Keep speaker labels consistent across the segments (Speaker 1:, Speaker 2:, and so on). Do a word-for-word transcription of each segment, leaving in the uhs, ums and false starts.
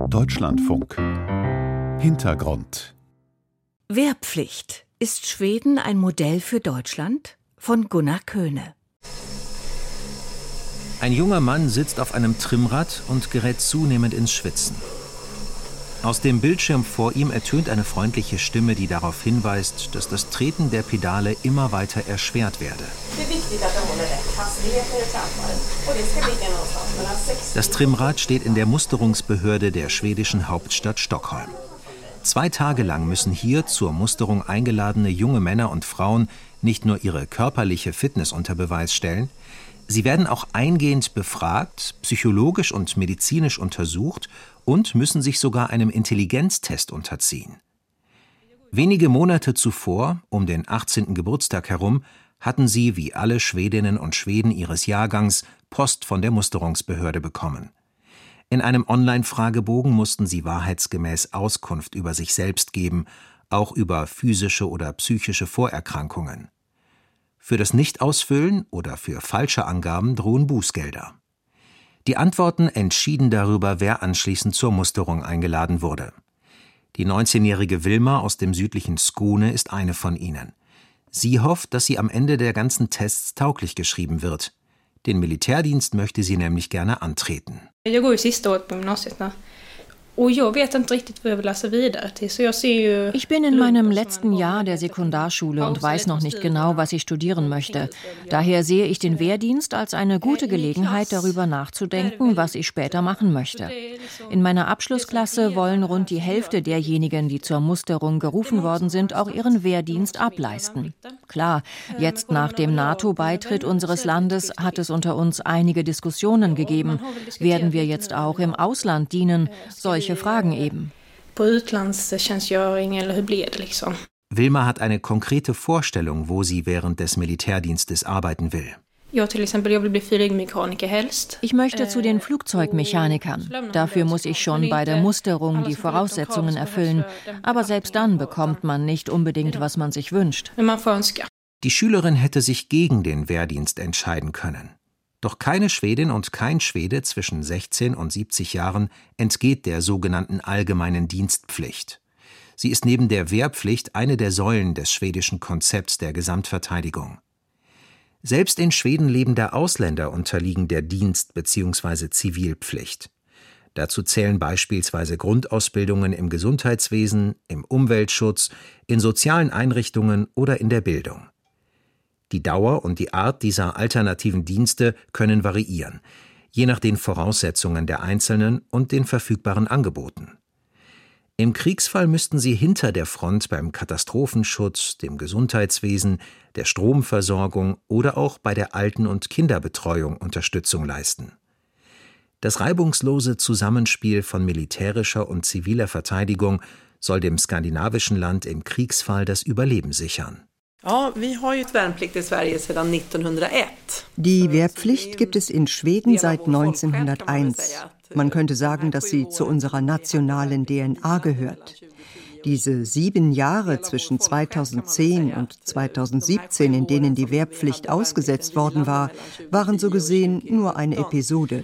Speaker 1: Deutschlandfunk. Hintergrund.
Speaker 2: Wehrpflicht. Ist Schweden ein Modell für Deutschland? Von Gunnar Köhne.
Speaker 3: Ein junger Mann sitzt auf einem Trimmrad und gerät zunehmend ins Schwitzen. Aus dem Bildschirm vor ihm ertönt eine freundliche Stimme, die darauf hinweist, dass das Treten der Pedale immer weiter erschwert werde. Das Trimmrad steht in der Musterungsbehörde der schwedischen Hauptstadt Stockholm. Zwei Tage lang müssen hier zur Musterung eingeladene junge Männer und Frauen nicht nur ihre körperliche Fitness unter Beweis stellen, sie werden auch eingehend befragt, psychologisch und medizinisch untersucht und müssen sich sogar einem Intelligenztest unterziehen. Wenige Monate zuvor, um den achtzehnten Geburtstag herum, hatten sie, wie alle Schwedinnen und Schweden ihres Jahrgangs, Post von der Musterungsbehörde bekommen. In einem Online-Fragebogen mussten sie wahrheitsgemäß Auskunft über sich selbst geben, auch über physische oder psychische Vorerkrankungen. Für das Nichtausfüllen oder für falsche Angaben drohen Bußgelder. Die Antworten entschieden darüber, wer anschließend zur Musterung eingeladen wurde. Die neunzehnjährige Wilma aus dem südlichen Skåne ist eine von ihnen. Sie hofft, dass sie am Ende der ganzen Tests tauglich geschrieben wird. Den Militärdienst möchte sie nämlich gerne antreten.
Speaker 4: Jag går ju sista året på gymnasiet nu.
Speaker 5: Ich bin in meinem letzten Jahr der Sekundarschule und weiß noch nicht genau, was ich studieren möchte. Daher sehe ich den Wehrdienst als eine gute Gelegenheit, darüber nachzudenken, was ich später machen möchte. In meiner Abschlussklasse wollen rund die Hälfte derjenigen, die zur Musterung gerufen worden sind, auch ihren Wehrdienst ableisten. Klar, jetzt nach dem NATO-Beitritt unseres Landes hat es unter uns einige Diskussionen gegeben. Werden wir jetzt auch im Ausland dienen? Solche Fragen eben.
Speaker 3: Wilma hat eine konkrete Vorstellung, wo sie während des Militärdienstes arbeiten will.
Speaker 5: Ich möchte zu den Flugzeugmechanikern. Dafür muss ich schon bei der Musterung die Voraussetzungen erfüllen. Aber selbst dann bekommt man nicht unbedingt, was man sich wünscht.
Speaker 3: Die Schülerin hätte sich gegen den Wehrdienst entscheiden können. Doch keine Schwedin und kein Schwede zwischen sechzehn und siebzig Jahren entgeht der sogenannten allgemeinen Dienstpflicht. Sie ist neben der Wehrpflicht eine der Säulen des schwedischen Konzepts der Gesamtverteidigung. Selbst in Schweden lebende Ausländer unterliegen der Dienst- bzw. Zivilpflicht. Dazu zählen beispielsweise Grundausbildungen im Gesundheitswesen, im Umweltschutz, in sozialen Einrichtungen oder in der Bildung. Die Dauer und die Art dieser alternativen Dienste können variieren, je nach den Voraussetzungen der Einzelnen und den verfügbaren Angeboten. Im Kriegsfall müssten sie hinter der Front beim Katastrophenschutz, dem Gesundheitswesen, der Stromversorgung oder auch bei der Alten- und Kinderbetreuung Unterstützung leisten. Das reibungslose Zusammenspiel von militärischer und ziviler Verteidigung soll dem skandinavischen Land im Kriegsfall das Überleben sichern.
Speaker 6: Die Wehrpflicht gibt es in Schweden seit neunzehnhunderteins. Man könnte sagen, dass sie zu unserer nationalen D N A gehört. Diese sieben Jahre zwischen zweitausendzehn und zweitausendsiebzehn, in denen die Wehrpflicht ausgesetzt worden war, waren so gesehen nur eine Episode.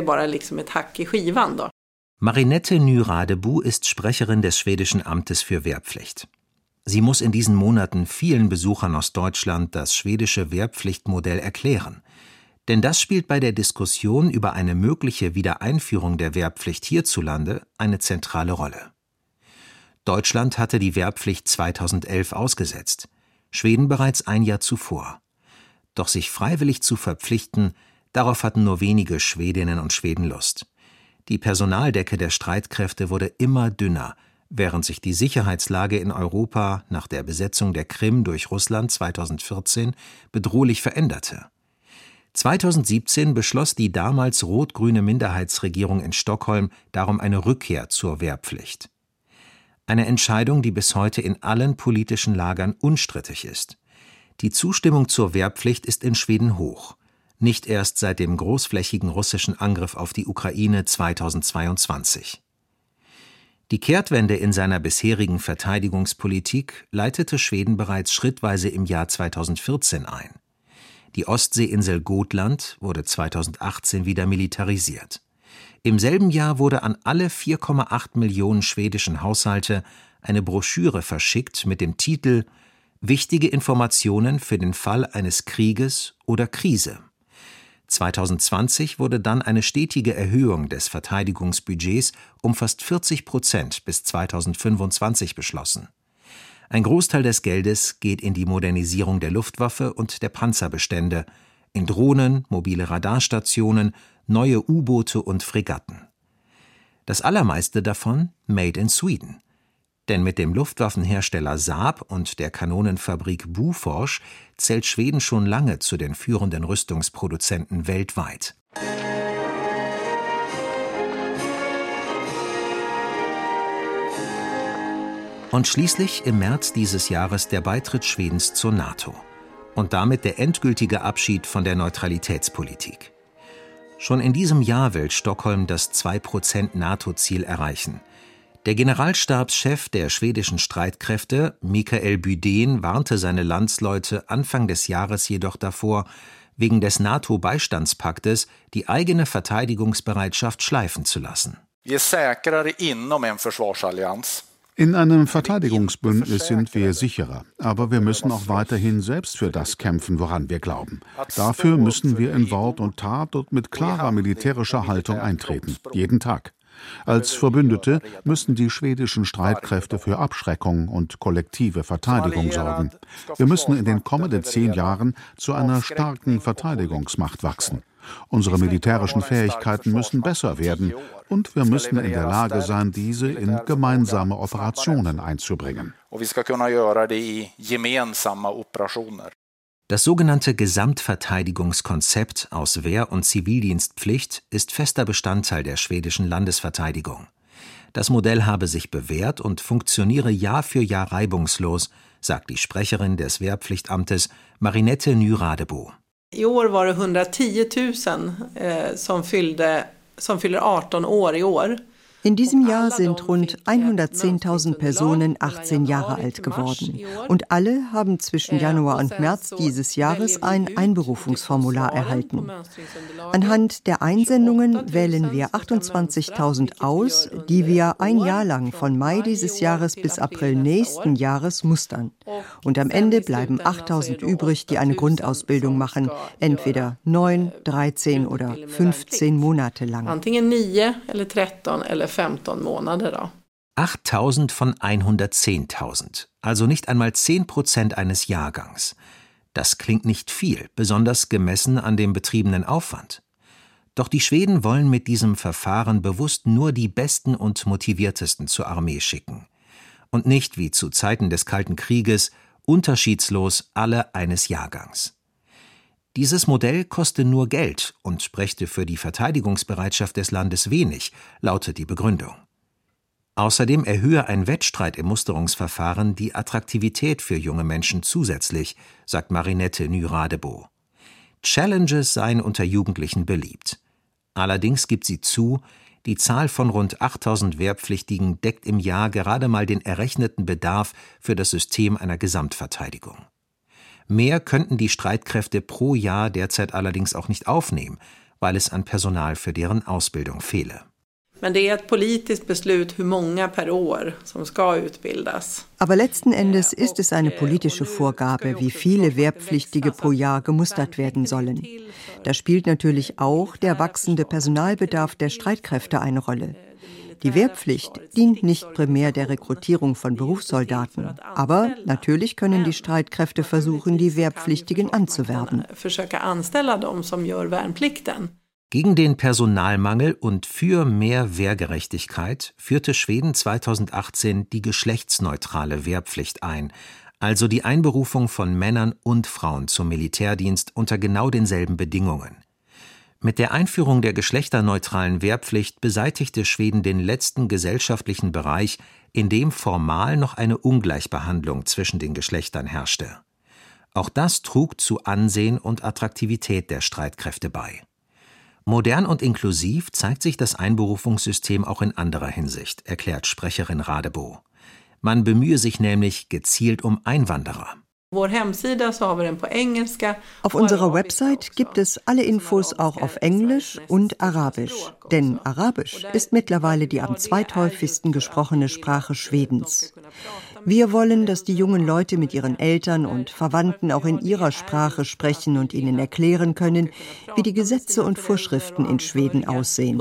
Speaker 3: Marinette Nyradebo ist Sprecherin des schwedischen Amtes für Wehrpflicht. Sie muss in diesen Monaten vielen Besuchern aus Deutschland das schwedische Wehrpflichtmodell erklären. Denn das spielt bei der Diskussion über eine mögliche Wiedereinführung der Wehrpflicht hierzulande eine zentrale Rolle. Deutschland hatte die Wehrpflicht zweitausendelf ausgesetzt, Schweden bereits ein Jahr zuvor. Doch sich freiwillig zu verpflichten, darauf hatten nur wenige Schwedinnen und Schweden Lust. Die Personaldecke der Streitkräfte wurde immer dünner, während sich die Sicherheitslage in Europa nach der Besetzung der Krim durch Russland zweitausendvierzehn bedrohlich veränderte. zweitausendsiebzehn beschloss die damals rot-grüne Minderheitsregierung in Stockholm darum eine Rückkehr zur Wehrpflicht. Eine Entscheidung, die bis heute in allen politischen Lagern unstrittig ist. Die Zustimmung zur Wehrpflicht ist in Schweden hoch, nicht erst seit dem großflächigen russischen Angriff auf die Ukraine zweitausendzweiundzwanzig. Die Kehrtwende in seiner bisherigen Verteidigungspolitik leitete Schweden bereits schrittweise im Jahr zweitausendvierzehn ein. Die Ostseeinsel Gotland wurde zweitausendachtzehn wieder militarisiert. Im selben Jahr wurde an alle vier Komma acht Millionen schwedischen Haushalte eine Broschüre verschickt mit dem Titel »Wichtige Informationen für den Fall eines Krieges oder Krise«. zweitausendzwanzig wurde dann eine stetige Erhöhung des Verteidigungsbudgets um fast vierzig Prozent bis zweitausendfünfundzwanzig beschlossen. Ein Großteil des Geldes geht in die Modernisierung der Luftwaffe und der Panzerbestände, in Drohnen, mobile Radarstationen, neue U-Boote und Fregatten. Das allermeiste davon made in Sweden. Denn mit dem Luftwaffenhersteller Saab und der Kanonenfabrik Bofors zählt Schweden schon lange zu den führenden Rüstungsproduzenten weltweit. Und schließlich im März dieses Jahres der Beitritt Schwedens zur NATO. Und damit der endgültige Abschied von der Neutralitätspolitik. Schon in diesem Jahr will Stockholm das zwei Prozent NATO-Ziel erreichen. Der Generalstabschef der schwedischen Streitkräfte, Mikael Bydén, warnte seine Landsleute Anfang des Jahres jedoch davor, wegen des NATO-Beistandspaktes die eigene Verteidigungsbereitschaft schleifen zu lassen.
Speaker 1: In einem Verteidigungsbündnis sind wir sicherer, aber wir müssen auch weiterhin selbst für das kämpfen, woran wir glauben. Dafür müssen wir in Wort und Tat und mit klarer militärischer Haltung eintreten, jeden Tag. Als Verbündete müssen die schwedischen Streitkräfte für Abschreckung und kollektive Verteidigung sorgen. Wir müssen in den kommenden zehn Jahren zu einer starken Verteidigungsmacht wachsen. Unsere militärischen Fähigkeiten müssen besser werden und wir müssen in der Lage sein, diese in gemeinsame Operationen einzubringen.
Speaker 3: Das sogenannte Gesamtverteidigungskonzept aus Wehr- und Zivildienstpflicht ist fester Bestandteil der schwedischen Landesverteidigung. Das Modell habe sich bewährt und funktioniere Jahr für Jahr reibungslos, sagt die Sprecherin des Wehrpflichtamtes Marinette Nyradebo.
Speaker 7: I år var det hunderttiotusen eh, som fyllde, som fyller achtzehn år i år.
Speaker 6: In diesem Jahr sind rund hundertzehntausend Personen achtzehn Jahre alt geworden. Und alle haben zwischen Januar und März dieses Jahres ein Einberufungsformular erhalten. Anhand der Einsendungen wählen wir achtundzwanzigtausend aus, die wir ein Jahr lang von Mai dieses Jahres bis April nächsten Jahres mustern. Und am Ende bleiben achttausend übrig, die eine Grundausbildung machen, entweder neun, dreizehn oder fünfzehn Monate lang.
Speaker 7: Antingen nio eller tretton eller femton Monate.
Speaker 3: achttausend von hundertzehntausend, also nicht einmal zehn Prozent eines Jahrgangs. Das klingt nicht viel, besonders gemessen an dem betriebenen Aufwand. Doch die Schweden wollen mit diesem Verfahren bewusst nur die Besten und Motiviertesten zur Armee schicken. Und nicht, wie zu Zeiten des Kalten Krieges, unterschiedslos alle eines Jahrgangs. Dieses Modell koste nur Geld und brächte für die Verteidigungsbereitschaft des Landes wenig, lautet die Begründung. Außerdem erhöhe ein Wettstreit im Musterungsverfahren die Attraktivität für junge Menschen zusätzlich, sagt Marinette Nyradebo. Challenges seien unter Jugendlichen beliebt. Allerdings gibt sie zu, die Zahl von rund achttausend Wehrpflichtigen deckt im Jahr gerade mal den errechneten Bedarf für das System einer Gesamtverteidigung. Mehr könnten die Streitkräfte pro Jahr derzeit allerdings auch nicht aufnehmen, weil es an Personal für deren Ausbildung fehle.
Speaker 6: Aber letzten Endes ist es eine politische Vorgabe, wie viele Wehrpflichtige pro Jahr gemustert werden sollen. Da spielt natürlich auch der wachsende Personalbedarf der Streitkräfte eine Rolle. Die Wehrpflicht dient nicht primär der Rekrutierung von Berufssoldaten, aber natürlich können die Streitkräfte versuchen, die Wehrpflichtigen anzuwerben.
Speaker 3: Gegen den Personalmangel und für mehr Wehrgerechtigkeit führte Schweden zweitausendachtzehn die geschlechtsneutrale Wehrpflicht ein, also die Einberufung von Männern und Frauen zum Militärdienst unter genau denselben Bedingungen. Mit der Einführung der geschlechterneutralen Wehrpflicht beseitigte Schweden den letzten gesellschaftlichen Bereich, in dem formal noch eine Ungleichbehandlung zwischen den Geschlechtern herrschte. Auch das trug zu Ansehen und Attraktivität der Streitkräfte bei. Modern und inklusiv zeigt sich das Einberufungssystem auch in anderer Hinsicht, erklärt Sprecherin Radebo. Man bemühe sich nämlich gezielt um Einwanderer.
Speaker 6: Auf unserer Website gibt es alle Infos auch auf Englisch und Arabisch, denn Arabisch ist mittlerweile die am zweithäufigsten gesprochene Sprache Schwedens. Wir wollen, dass die jungen Leute mit ihren Eltern und Verwandten auch in ihrer Sprache sprechen und ihnen erklären können, wie die Gesetze und Vorschriften in Schweden aussehen.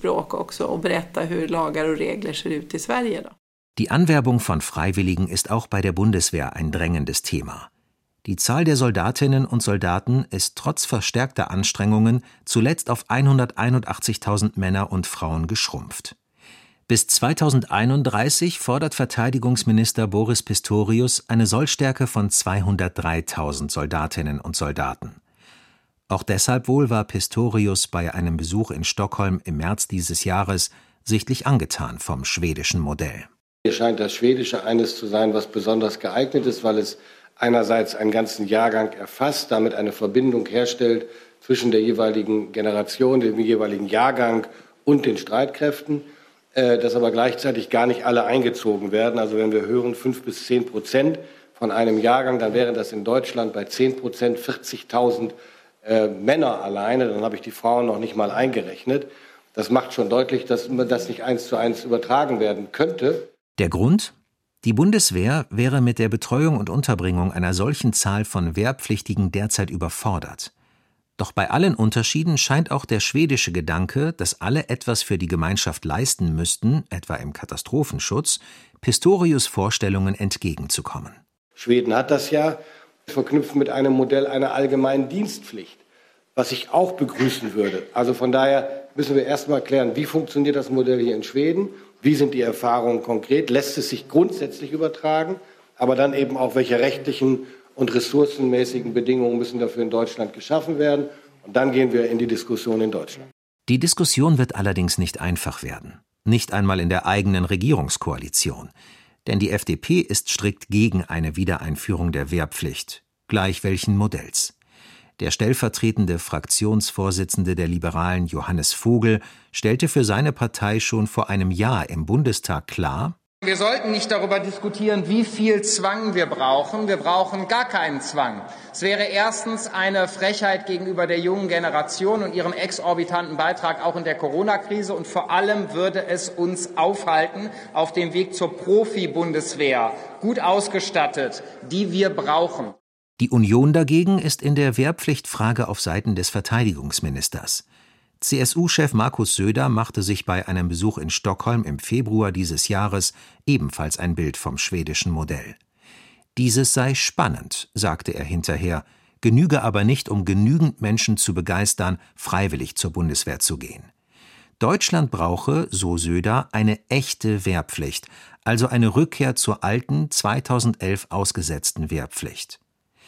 Speaker 3: Die Anwerbung von Freiwilligen ist auch bei der Bundeswehr ein drängendes Thema. Die Zahl der Soldatinnen und Soldaten ist trotz verstärkter Anstrengungen zuletzt auf hunderteinundachtzigtausend Männer und Frauen geschrumpft. Bis zweitausendeinunddreißig fordert Verteidigungsminister Boris Pistorius eine Sollstärke von zweihundertdreitausend Soldatinnen und Soldaten. Auch deshalb wohl war Pistorius bei einem Besuch in Stockholm im März dieses Jahres sichtlich angetan vom schwedischen Modell.
Speaker 8: Hier scheint das Schwedische eines zu sein, was besonders geeignet ist, weil es einerseits einen ganzen Jahrgang erfasst, damit eine Verbindung herstellt zwischen der jeweiligen Generation, dem jeweiligen Jahrgang und den Streitkräften, äh, dass aber gleichzeitig gar nicht alle eingezogen werden. Also wenn wir hören fünf bis zehn Prozent von einem Jahrgang, dann wären das in Deutschland bei zehn Prozent vierzigtausend äh, Männer alleine, dann habe ich die Frauen noch nicht mal eingerechnet. Das macht schon deutlich, dass das nicht eins zu eins übertragen werden könnte.
Speaker 3: Der Grund? Die Bundeswehr wäre mit der Betreuung und Unterbringung einer solchen Zahl von Wehrpflichtigen derzeit überfordert. Doch bei allen Unterschieden scheint auch der schwedische Gedanke, dass alle etwas für die Gemeinschaft leisten müssten, etwa im Katastrophenschutz, Pistorius' Vorstellungen entgegenzukommen.
Speaker 8: Schweden hat das ja verknüpft mit einem Modell einer allgemeinen Dienstpflicht, was ich auch begrüßen würde. Also von daher müssen wir erst mal klären, wie funktioniert das Modell hier in Schweden? Wie sind die Erfahrungen konkret? Lässt es sich grundsätzlich übertragen? Aber dann eben auch, welche rechtlichen und ressourcenmäßigen Bedingungen müssen dafür in Deutschland geschaffen werden? Und dann gehen wir in die Diskussion in Deutschland.
Speaker 3: Die Diskussion wird allerdings nicht einfach werden. Nicht einmal in der eigenen Regierungskoalition. Denn die F D P ist strikt gegen eine Wiedereinführung der Wehrpflicht, gleich welchen Modells. Der stellvertretende Fraktionsvorsitzende der Liberalen Johannes Vogel stellte für seine Partei schon vor einem Jahr im Bundestag klar:
Speaker 9: Wir sollten nicht darüber diskutieren, wie viel Zwang wir brauchen. Wir brauchen gar keinen Zwang. Es wäre erstens eine Frechheit gegenüber der jungen Generation und ihrem exorbitanten Beitrag auch in der Corona-Krise. Und vor allem würde es uns aufhalten auf dem Weg zur Profi-Bundeswehr, gut ausgestattet, die wir brauchen.
Speaker 3: Die Union dagegen ist in der Wehrpflichtfrage auf Seiten des Verteidigungsministers. C S U-Chef Markus Söder machte sich bei einem Besuch in Stockholm im Februar dieses Jahres ebenfalls ein Bild vom schwedischen Modell. Dieses sei spannend, sagte er hinterher, genüge aber nicht, um genügend Menschen zu begeistern, freiwillig zur Bundeswehr zu gehen. Deutschland brauche, so Söder, eine echte Wehrpflicht, also eine Rückkehr zur alten, zweitausendelf ausgesetzten Wehrpflicht.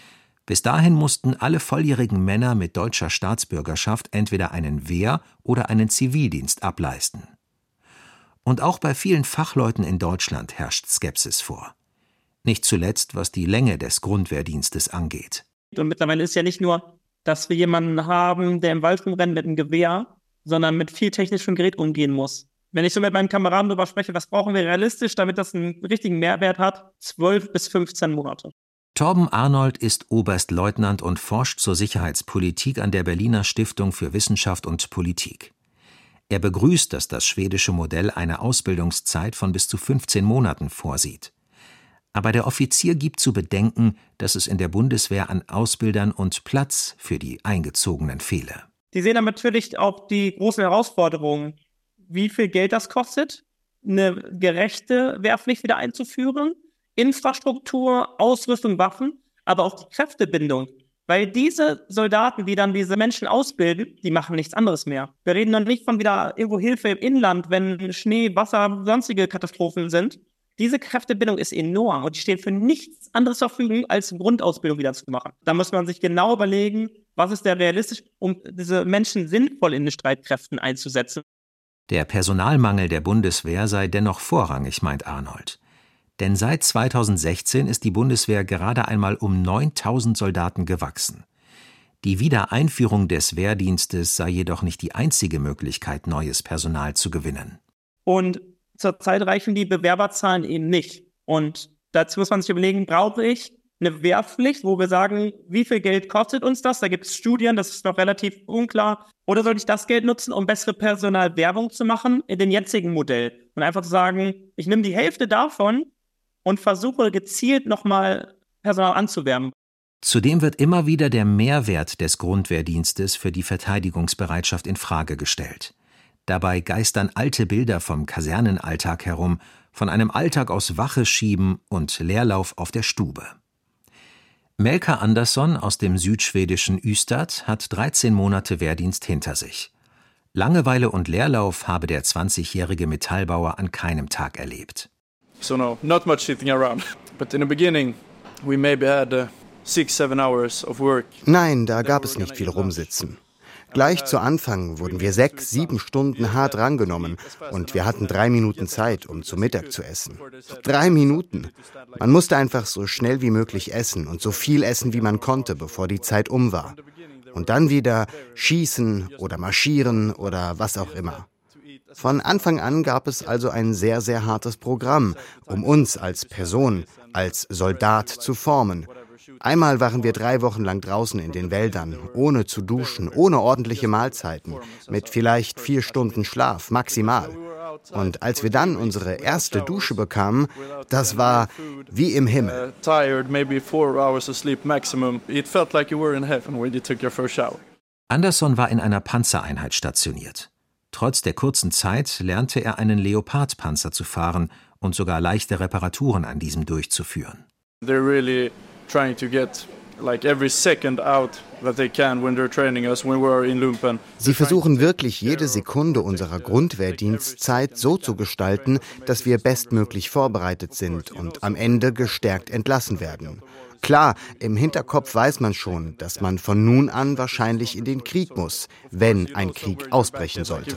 Speaker 3: Bis dahin mussten alle volljährigen Männer mit deutscher Staatsbürgerschaft entweder einen Wehr- oder einen Zivildienst ableisten. Und auch bei vielen Fachleuten in Deutschland herrscht Skepsis vor. Nicht zuletzt, was die Länge des Grundwehrdienstes angeht.
Speaker 10: Und mittlerweile ist ja nicht nur, dass wir jemanden haben, der im Wald rumrennt mit einem Gewehr, sondern mit viel technischem Gerät umgehen muss. Wenn ich so mit meinen Kameraden darüber spreche, was brauchen wir realistisch, damit das einen richtigen Mehrwert hat, zwölf bis fünfzehn Monate.
Speaker 3: Torben Arnold ist Oberstleutnant und forscht zur Sicherheitspolitik an der Berliner Stiftung für Wissenschaft und Politik. Er begrüßt, dass das schwedische Modell eine Ausbildungszeit von bis zu fünfzehn Monaten vorsieht. Aber der Offizier gibt zu bedenken, dass es in der Bundeswehr an Ausbildern und Platz für die Eingezogenen fehle.
Speaker 10: Die sehen dann natürlich auch die großen Herausforderungen, wie viel Geld das kostet, eine gerechte Wehrpflicht wieder einzuführen, Infrastruktur, Ausrüstung, Waffen, aber auch die Kräftebindung. Weil diese Soldaten, die dann diese Menschen ausbilden, die machen nichts anderes mehr. Wir reden dann nicht von wieder irgendwo Hilfe im Inland, wenn Schnee, Wasser, sonstige Katastrophen sind. Diese Kräftebindung ist enorm und die stehen für nichts anderes zur Verfügung, als Grundausbildung wieder zu machen. Da muss man sich genau überlegen, was ist der realistisch, um diese Menschen sinnvoll in den Streitkräften einzusetzen.
Speaker 3: Der Personalmangel der Bundeswehr sei dennoch vorrangig, meint Arnold. Denn seit zweitausendsechzehn ist die Bundeswehr gerade einmal um neuntausend Soldaten gewachsen. Die Wiedereinführung des Wehrdienstes sei jedoch nicht die einzige Möglichkeit, neues Personal zu gewinnen.
Speaker 10: Und zurzeit reichen die Bewerberzahlen eben nicht. Und dazu muss man sich überlegen, brauche ich eine Wehrpflicht, wo wir sagen, wie viel Geld kostet uns das? Da gibt es Studien, das ist noch relativ unklar. Oder soll ich das Geld nutzen, um bessere Personalwerbung zu machen in dem jetzigen Modell? Und einfach zu sagen, ich nehme die Hälfte davon und versuche gezielt nochmal Personal anzuwerben.
Speaker 3: Zudem wird immer wieder der Mehrwert des Grundwehrdienstes für die Verteidigungsbereitschaft in Frage gestellt. Dabei geistern alte Bilder vom Kasernenalltag herum, von einem Alltag aus Wache schieben und Leerlauf auf der Stube. Melka Andersson aus dem südschwedischen Ystad hat dreizehn Monate Wehrdienst hinter sich. Langeweile und Leerlauf habe der zwanzigjährige Metallbauer an keinem Tag erlebt.
Speaker 11: So no, not much sitting around. But in the beginning, we maybe had uh, six, seven hours of work.
Speaker 12: Nein, da gab es nicht viel rumsitzen. Gleich zu Anfang wurden wir sechs, sieben Stunden hart rangenommen und wir hatten drei Minuten Zeit, um zu Mittag zu essen. Drei Minuten. Man musste einfach so schnell wie möglich essen und so viel essen, wie man konnte, bevor die Zeit um war. Und dann wieder schießen oder marschieren oder was auch immer. Von Anfang an gab es also ein sehr, sehr hartes Programm, um uns als Person, als Soldat zu formen. Einmal waren wir drei Wochen lang draußen in den Wäldern, ohne zu duschen, ohne ordentliche Mahlzeiten, mit vielleicht vier Stunden Schlaf, maximal. Und als wir dann unsere erste Dusche bekamen, das war wie im Himmel.
Speaker 3: Andersson war in einer Panzereinheit stationiert. Trotz der kurzen Zeit lernte er einen Leopard-Panzer zu fahren und sogar leichte Reparaturen an diesem durchzuführen.
Speaker 11: They're really trying to get like every second out that they can when they're training us when we're in Lumpen.
Speaker 12: Sie versuchen wirklich jede Sekunde unserer Grundwehrdienstzeit so zu gestalten, dass wir bestmöglich vorbereitet sind und am Ende gestärkt entlassen werden. Klar, im Hinterkopf weiß man schon, dass man von nun an wahrscheinlich in den Krieg muss, wenn ein Krieg ausbrechen sollte.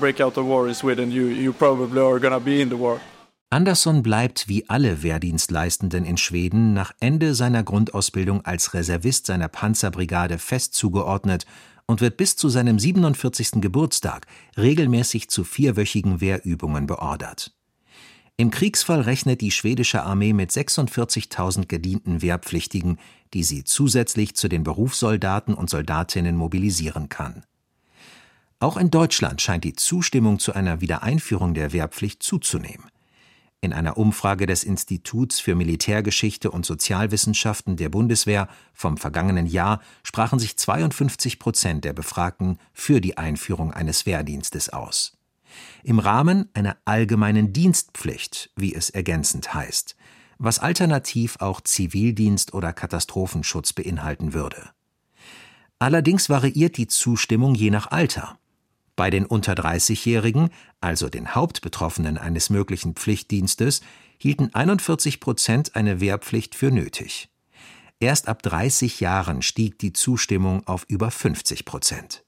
Speaker 3: Andersson bleibt wie alle Wehrdienstleistenden in Schweden nach Ende seiner Grundausbildung als Reservist seiner Panzerbrigade fest zugeordnet und wird bis zu seinem siebenundvierzigsten Geburtstag regelmäßig zu vierwöchigen Wehrübungen beordert. Im Kriegsfall rechnet die schwedische Armee mit sechsundvierzigtausend gedienten Wehrpflichtigen, die sie zusätzlich zu den Berufssoldaten und Soldatinnen mobilisieren kann. Auch in Deutschland scheint die Zustimmung zu einer Wiedereinführung der Wehrpflicht zuzunehmen. In einer Umfrage des Instituts für Militärgeschichte und Sozialwissenschaften der Bundeswehr vom vergangenen Jahr sprachen sich zweiundfünfzig Prozent der Befragten für die Einführung eines Wehrdienstes aus. Im Rahmen einer allgemeinen Dienstpflicht, wie es ergänzend heißt, was alternativ auch Zivildienst oder Katastrophenschutz beinhalten würde. Allerdings variiert die Zustimmung je nach Alter. Bei den unter dreißigjährigen, also den Hauptbetroffenen eines möglichen Pflichtdienstes, hielten einundvierzig Prozent eine Wehrpflicht für nötig. Erst ab dreißig Jahren stieg die Zustimmung auf über fünfzig Prozent.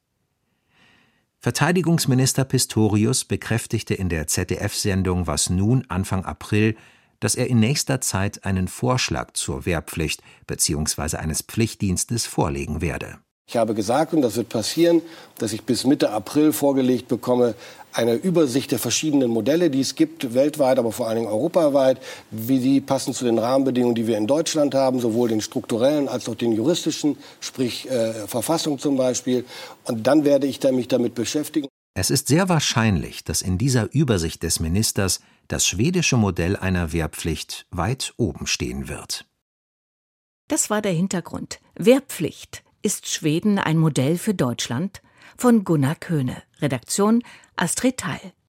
Speaker 3: Verteidigungsminister Pistorius bekräftigte in der Z D F-Sendung Was nun Anfang April, dass er in nächster Zeit einen Vorschlag zur Wehrpflicht bzw. eines Pflichtdienstes vorlegen werde.
Speaker 8: Ich habe gesagt, und das wird passieren, dass ich bis Mitte April vorgelegt bekomme, eine Übersicht der verschiedenen Modelle, die es gibt, weltweit, aber vor allen Dingen europaweit, wie die passen zu den Rahmenbedingungen, die wir in Deutschland haben, sowohl den strukturellen als auch den juristischen, sprich äh, Verfassung zum Beispiel. Und dann werde ich mich damit beschäftigen.
Speaker 3: Es ist sehr wahrscheinlich, dass in dieser Übersicht des Ministers das schwedische Modell einer Wehrpflicht weit oben stehen wird.
Speaker 2: Das war der Hintergrund. Wehrpflicht. Ist Schweden ein Modell für Deutschland? Von Gunnar Köhne. Redaktion Astrid Theil.